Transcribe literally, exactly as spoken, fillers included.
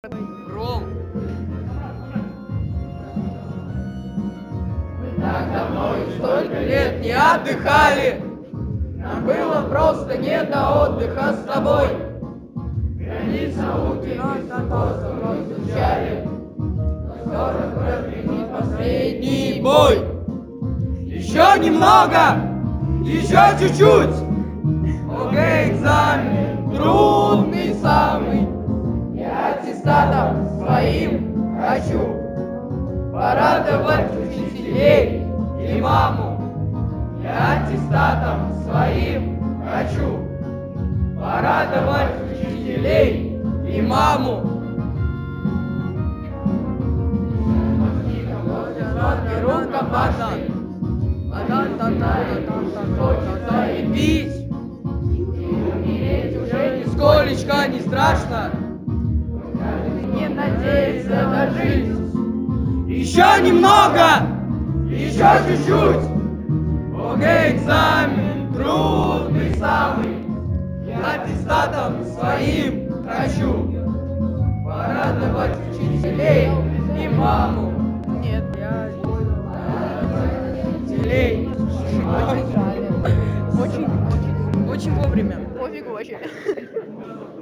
Ром. Мы так давно и столько лет не отдыхали. Нам было просто не до отдыха с тобой. Границ науки мы с тобой изучали. Но скоро прогремит последний бой. Еще немного, еще чуть-чуть. ОГЭ экзамен трудный самый. Я аттестатом своим хочу порадовать учителей и маму. Я аттестатом своим хочу порадовать учителей и маму. Рука пошли, хочется и пить, и умереть уже нисколечко не страшно. Не надеяться дожить. Еще немного, еще чуть-чуть. ОГЭ экзамен трудный самый. Я аттестатом своим хочу порадовать учителей и маму. Нет, я... Учителей. Очень, очень, очень вовремя. Пофигу вообще.